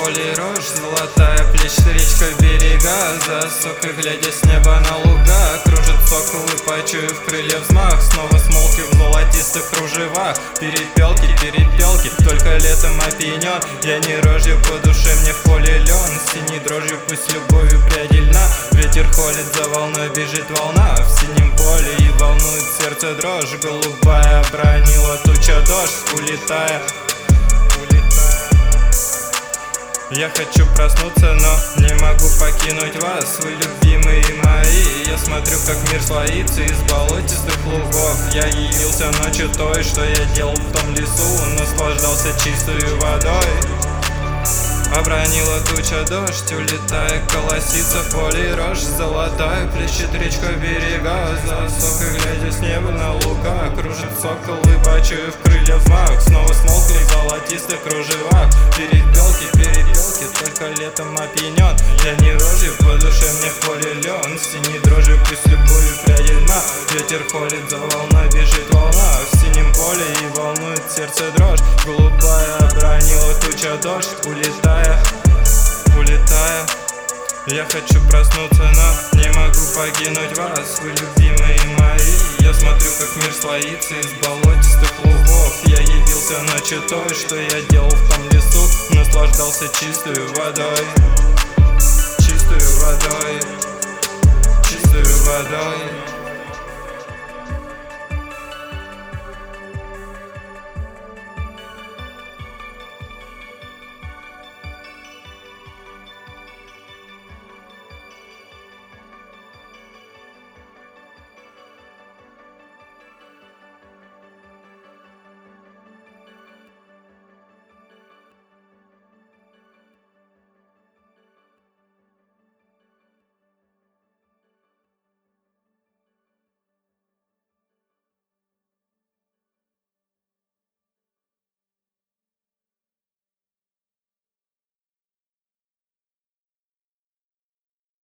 поле рожь золотая, плещет речка берега. За сокой глядя с неба на луга, кружит соколы, почуяв крылья взмах. Снова смолки в золотистых кружевах. Перепелки, перепелки, только летом опьянен. Я не рожью, по душе мне в поле лен. Синей дрожью, пусть любовью пряди льна. Ветер холит, за волной бежит волна. В синем поле и волнует сердце дрожь. Голубая обронила туча дождь, улетая. Я хочу проснуться, но не могу покинуть вас, вы любимые мои. Я смотрю, как мир слоится из болотистых лугов. Я явился ночью той, что я делал в том лесу. Наслаждался чистою водой. Обронила туча дождь, улетая, колосится в поле рожь золотая, плещет речка берега. За сокой глядя с неба на луга, кружит соколы, почуяв крылья взмах. Снова смолкли в золотистых кружевах. Перепелки, перепелки, только летом опьянен. Я не рожью, по душе мне в поле лен. Синей дрожью, пусть любовью пряди льна. Ветер холит, за волной бежит волна. В синем поле и волнует сердце дрожь. Голубая обронила туча дождь, улетая. Я хочу проснуться, но не могу покинуть вас, вы любимые мои. Я смотрю, как мир слоится из болотистых лугов. Я явился ночью той, что я делал в том лесу. Наслаждался чистою водой. Чистою водой. Чистою водой.